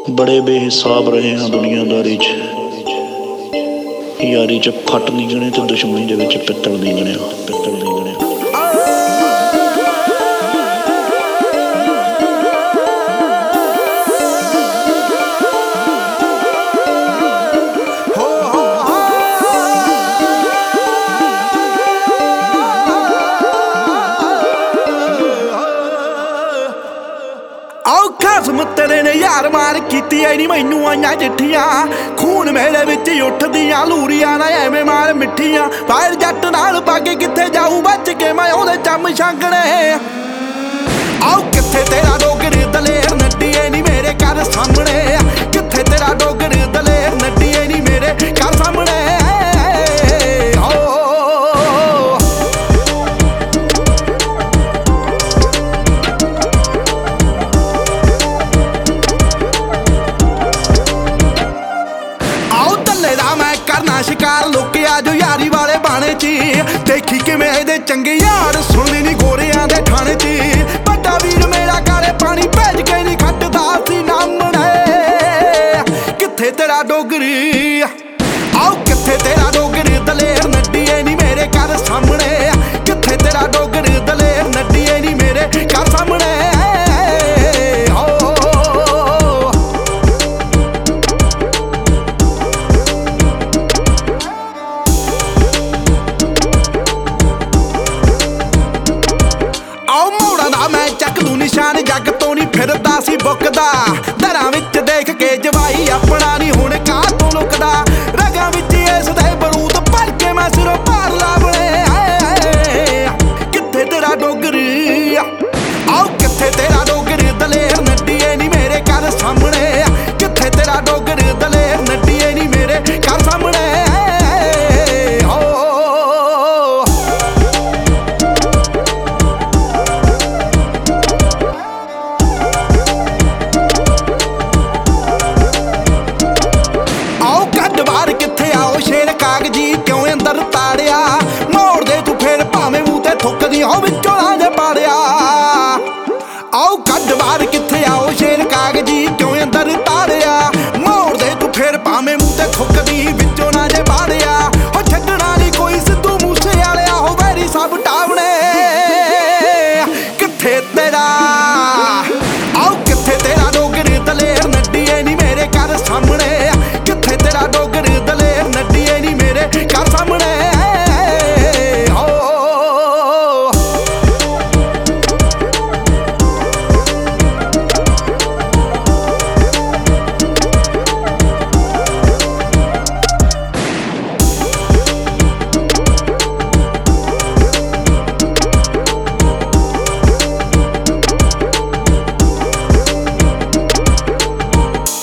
बड़े बेहिसाब रहे हाँ दुनियादारी च, यारी च फट नहीं गणे तो दुश्मनी दे विच पित्तल नहीं गणिया, पित्तल नहीं गणिया। खसम तेरे ने यार मार कीती ऐ नी मैनू आईयां चिट्ठियां, खून मेरे विच उठदियां लूरियां ना एवें मार मिट्ठियां। फायर जट नाल पाके कित्थे जाऊं बच के मैं ओहदे चम छांगणे। आओ कित्थे तेरा डोगर दलेर नड्डीए नी मेरे घर सामने, कित्थे तेरा डोगर दलेर नड्डीए नी मेरे घर सामने। मैं करना शिकार लुकिया जो यारी वाले बाणे ची, देखी किवें इहदे चंगे यार सुनदी नी गोरियां दे ठाणे ची। बड़ा वीर मेरा काले पानी भेज के नी खटदा सी नामणे। कित्थे तेरा डोगरी, आओ कित्थे तेरा डोगरी दलेर नड्डीए नी मेरे घर सामने, कित्थे तेरा डोगरी दलेर नड्डीए नी मेरे घर सामने। मैं चक लू निशान जग तो नहीं फिरदा सी बुकदा, दरां विच देख के जवाई अपना नहीं हुण काह तों लुकदा। रगां विच इस दे बरूद भर के मैं सिरों पार लावणे। कित्थे तेरा डोगरी, आओ कित्थे तेरा डोगरी दलेर नड्डीए नी मेरे घर सामने, कित्थे तेरा डोगरी दलेर नड्डीए नी मेरे घर सामने। कित्थे आओ शेर कागजी क्यों अंदर ताड़िया, मोड़ दे तू फिर भावें मूंह ते थुकदी हो विचों लांझ पाड़िया। आओ कड्ड बाहर कित्थे आओ शेर कागजी